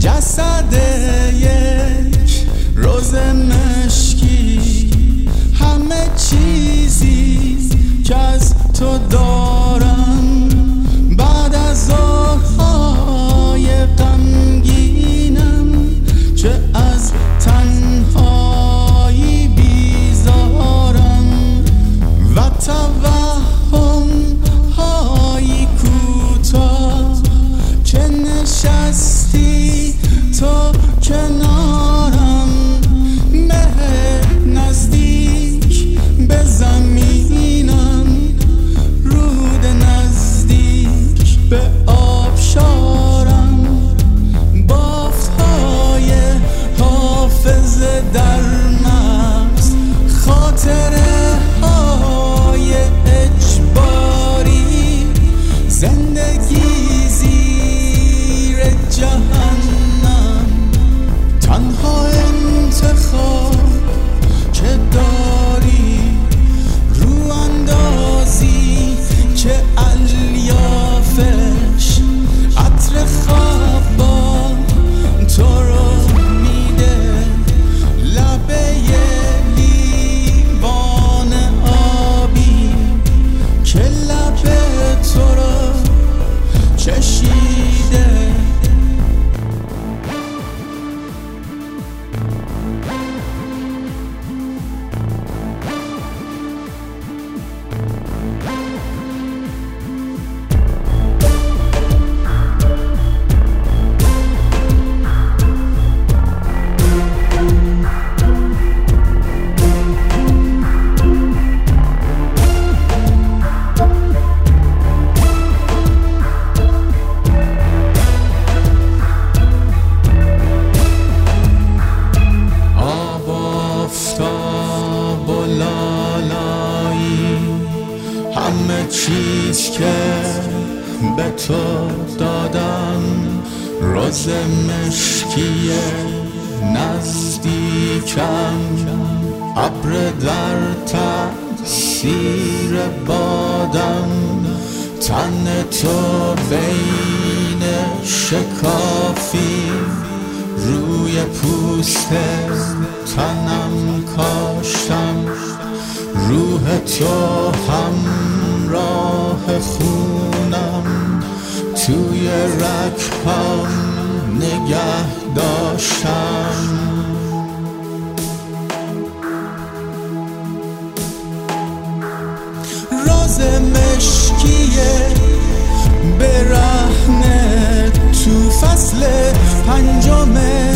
جسد یک روز مشکی، همه چیزی که از تو دارم بعد از ظهرهای غمگینم، چه از تنهایی بیزارم و توهم‌هایی کوتاه که نشستی تو کنارم. مه نزدیک به زمینم، رود نزدیک به آبشارم، بافت‌های حافظه در مغز، خاطره های اجباری، زندگی زیر جهنم. تنها انتخاب که داری رو اندازی که الیافش عطر خواب با تو رو میده، لبه لیوان آبی که لبه تو رو چشیده. همه چیز که به تو دادم روز مشکی نزدیکم، ابر در تأثیر بادم، تن تو بین شکافی، روی پوست تنم کاشتم، روح تو همراه خونم، توی رگ‌هام نگه داشتم. روز مشکیه برهنه تو فصل 5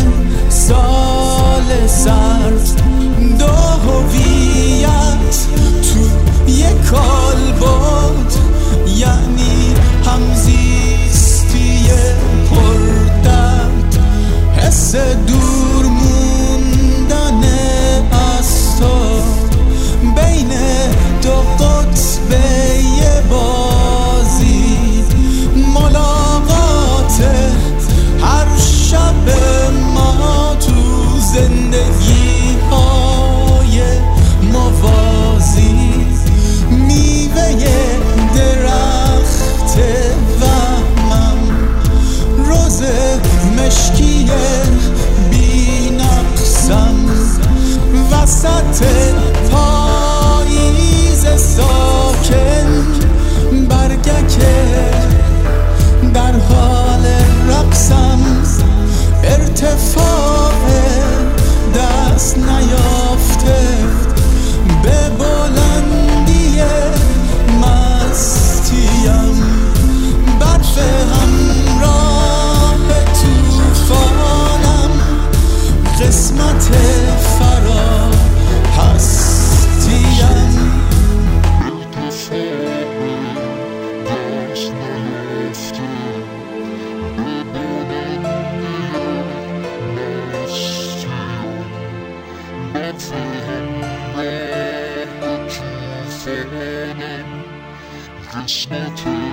سال سرد، دو هویت تو یک کالبد، یعنی همزیستی پردرد، حس دور موندن از تو بین دو قطب یه بازی، ملاقات هر شب ما تو زندگی های موازی، میوه درخت وهمم، روز مشکی بی نقصم، وسط پاییز ساکن، برگک در حال رقصم، ارتفاع دست نیافته به بلندی مستیم، برف همراه توفانم، قسمت فرا هستیم. It's not